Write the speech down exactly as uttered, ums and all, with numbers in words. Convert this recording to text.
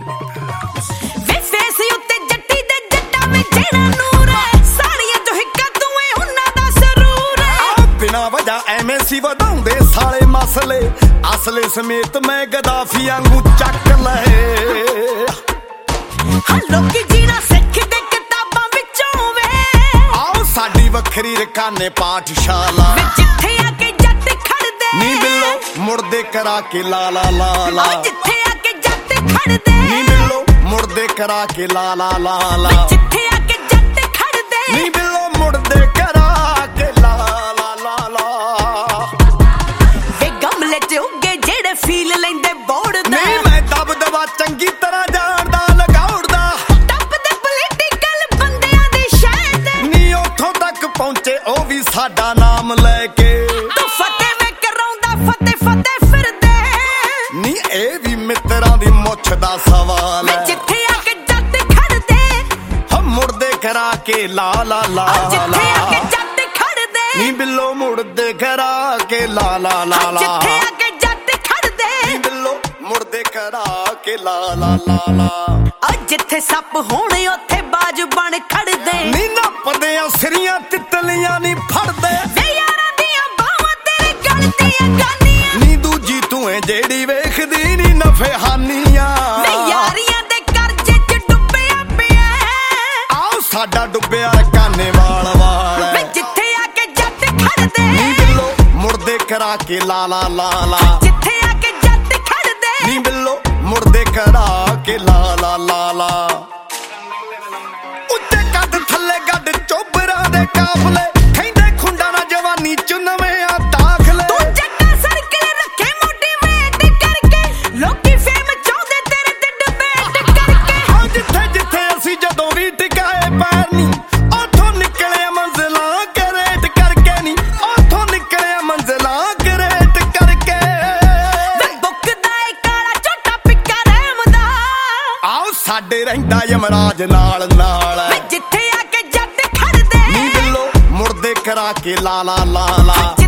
ਵੇ face ਉੱਤੇ ਜੱਟੀ ਦੇ ਜੱਟਾਂ ਵਿੱਚ ਜਿਹੜਾ ਨੂਰ ਹੈ, ਸਾਲੀਆਂ ਜੋ ਹਿੱਕਾ ਤੂੰ ਏ ਉਹਨਾਂ ਦਾ ਸਰੂਰ ਹੈ। ਬਿਨਾ ਵਜ੍ਹਾ ਐਵੇਂ ਸੀ ਵਧਾਉਂਦੇ ਸਾਲੇ ਮਸਲੇ, ਅਸਲੇ ਸਮੇਤ ਮੈਂ ਗਦਾਫੀ ਵਾਂਗੂ ਚੱਕ ਲਏ। ਹਾਂ ਲੋਕੀ ਜੀਣਾ ਸਿੱਖਦੇ ਕਿਤਾਬਾਂ ਵਿੱਚੋਂ ਵੇ, ਆਓ ਸਾਡੀ ਵੱਖਰੀ ਰਕਾਨੇ ਪਾਠਸ਼ਾਲਾ, ਵੇ ਜਿੱਥੇ ਆ ਕੇ ਜੱਟ ਖੜਦੇ ਨੀ ਬਿੱਲੋ ਮੁੜਦੇ ਕਰਾ ਕੇ ਲਾ ਲਾ ਲਾ ਲਾ, ਜਿੱਥੇ ਆ ਕੇ ਜੱਟ ਖੜਦੇ ਨੀ ਬਿੱਲੋ ਮੁੜਦੇ ਕਰਾ ਕੇ ਲਾ ਲਾ ਲਾ ਲਾ, ਜਿੱਥੇ ਆ ਕੇ ਜੱਟ ਖੜਦੇ ਨੀ ਬਿੱਲੋ ਮੁੜਦੇ ਕਰਾ ਕੇ ਲਾ ਲਾ ਲਾ ਲਾ। ਵੇ ਗਮਲੇ ਚ ਉੱਗੇ ਜਿਹੜੇ ਫੀਲ ਲੈਂਦੇ ਬੋੜਦੇ, ਨਹੀਂ ਮੈਂ ਦਬ ਦਬਾ ਚੰਗੀ ਤਰ੍ਹਾਂ ਜਾਣਦਾ ਲਗਾਉੜਦਾ, ਟੱਪਦੇ ਪੋਲੀਟੀਕਲ ਬੰਦਿਆਂ ਦੀ ਸ਼ਹਿਦ, ਨੀ ਉੱਥੋਂ ਤੱਕ ਪਹੁੰਚੇ ਉਹ ਵੀ ਸਾਡਾ ਨਾਮ ਲੈ ਕੇ। ਤੂੰ ਫਤਿਹ ਵੇ ਕਰਾਉਂਦਾ ਫਤਿਹ ਫਤਿਹ ਫਿਰਦੇ, ਨੀ ਇਹ ਵੀ ਮਿੱਤਰਾਂ ਦੀ ਮੁੱਛ ਦਾ ਸਵਾਲ ਵੇ ਹੈ, ਜਿੱਥੇ ਆ ਕੇ ਜੱਟ ਖੜਦੇ ਹਮ ਮੁੜਦੇ ਕਰਾ ਕੇ ਲਾ ਲਾ ਲਾ ਜਿੱਥੇ ਆ ਕੇ ਲਾ, ਜੱਟ ਖੜਦੇ ਨੀ ਬਿੱਲੋ ਮੁੜਦੇ ਕਰਾ ਕੇ ਲਾ ਲਾ ਲਾ ਲਾ, ਜਿੱਥੇ ਆ ਕੇ ਜੱਟ ਖੜਦੇ ਨੀ ਬਿੱਲੋ ਮੁੜਦੇ ਕਰਾ ਕੇ ਲਾ ਲਾ ਲਾ ਲਾ। ਆ ਜਿੱਥੇ ਸੱਪ ਹੋਣ ਉੱਥੇ ਬਾਜ ਬਣ ਖੜਦੇ, ਨੀ ਨੱਪਦੇ ਆ ਸਿਰੀਆਂ ਤਿੱਤਲੀਆਂ ਨੀ ਫੜਦੇ, ਵੇ ਯਾਰਾਂ ਦੀਆਂ ਬਾਹਾਂ ਤੇਰੇ ਗਲ ਦੀਆਂ ਗਾਨੀਆਂ, ਨੀ ਦੂਜੀ ਤੂੰ ਏ ਜਿਹੜੀ ਵੇਖਦੀ ਨੀ ਨਫੇ ਹਾਨੀਆਂ, ਵੇ ਯਾਰੀਆਂ ਦੇ ਕਰਜ਼ੇ ਚ ਡੁੱਬਿਆ ਪਿਆ, ਆਓ ਸਾਡਾ ਡੁੱਬਿਆ ਕਾਨੇ ਵਾਲ ਵਾਲ, ਵੇ ਜਿੱਥੇ ਆ ਕੇ ਜੱਟ ਖੜਦੇ ਨੀ ਬਿੱਲੋ ਮੁੜਦੇ ਕਰਾ ਕੇ ਲਾ ਲਾ ਲਾ ਲਾ, ਜਿੱਥੇ ਆ ਕੇ ਜੱਟ ਖੜਦੇ ਨੀ ਬਿੱਲੋ ਮੁੜਦੇ ਕਰਾ ਕੇ ਲਾ ਲਾ ਲਾ ਲਾ। ਉੱਤੇ ਕੱਦ ਥੱਲੇ ਗੱਡ ਚੋਬਰਾਂ ਦੇ ਕਾਫਲੇ, ਖੈਂਦੇ ਖੁੰਡਾ ਨਾ ਜਵਾਨੀ ਚ ਨਵੇਂ ਆ ਦਾਖਲੇ, ਤੂੰ ਜੱਟਾ ਸਰਕਲ ਰੱਖੇ ਮੋਟੀਵੇਟ ਕਰਕੇ, ਲੋਕੀ ਫੇਮ ਚਾਹੁੰਦੇ ਤੇਰੇ ਤੇ ਡਿਬੇਟ ਕਰਕੇ। ਹਾਂ ਜਿੱਥੇ ਜਿੱਥੇ ਅਸੀਂ ਜਦੋਂ ਵੀ ਟਿਕਾਏ ਪੈਰ ਨੀ, ਉੱਥੋਂ ਨਿਕਲਿਆ ਮੰਜ਼ਿਲਾਂ ਕਰੇਟ ਕਰਕੇ, ਨੀ ਉੱਥੋਂ ਨਿਕਲਿਆ ਮੰਜ਼ਿਲਾਂ ਕਰੇਟ ਕਰਕੇ। ਵੇ ਬੁੱਕਦਾ ਏ ਕਾਲਾ ਝੋਟਾ ਪਿੱਕਾ ਰਹਿਮ ਦਾ, ਆਓ ਸਾਡੇ ਰਹਿੰਦਾ ਯਮਰਾਜ ਨਾਲ ਨਾਲ, ਵੇ ਜਿੱਥੇ ਆ ਕੇ ਜੱਟ ਖੜਦੇ ਨੀ ਬਿੱਲੋ ਮੁੜਦੇ ਕਰਾ ਕੇ ਲਾ ਲਾ ਲਾ ਲਾ।